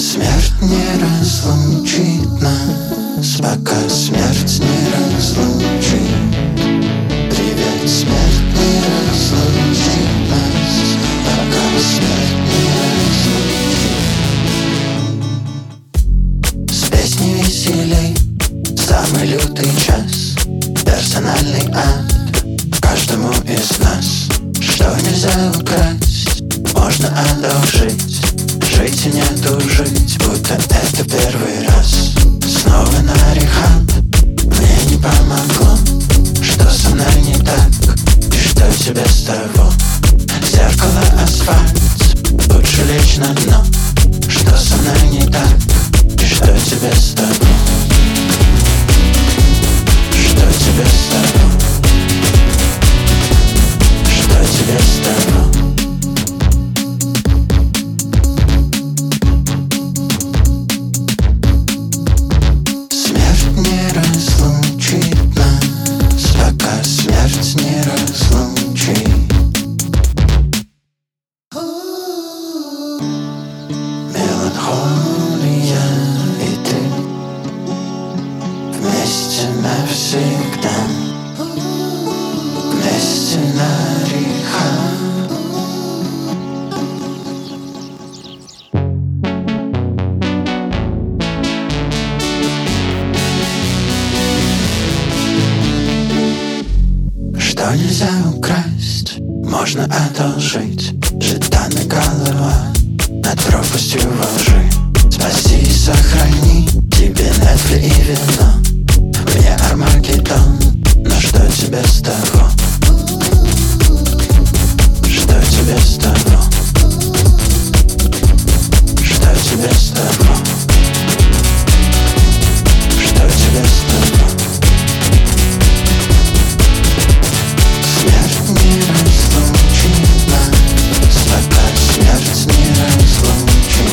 Смерть не разлучит нас, пока смерть не разлучит. Привет, смерть не разлучит нас, пока смерть не разлучит. С песней веселей самый лютый час, персональный ад каждому из нас. Что нельзя украсть, можно одолжить. Жить и не тужить, будто это первый раз. Снова на рехаб, мне не помогло. Что со мной не так, и что тебе с того? Зеркало, асфальт, лучше лечь на дно. Что со мной не так, и что тебе с того? Что тебе с того? Что тебе с того? Смерть не разлучит. Меланхолия и ты вместе навсегда, вместе на рехаб. Что нельзя украсть, можно одолжить. Житана голова над пропастью во лжи. Спаси и сохрани, тебе Netflix и вино. Мне Армагеддон, но что тебе с того? Что тебе с того? Что тебе с того? Что тебе с того? Смерть не разлучит нас, пока смерть не разлучит.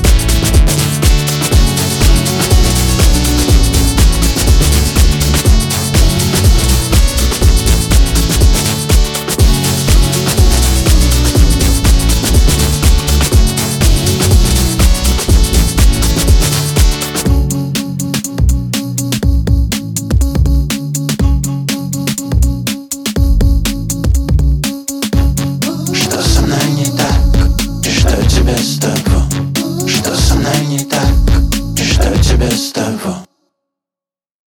Что со мной не так, и что тебе с того? Что со мной не так, и что тебе с того?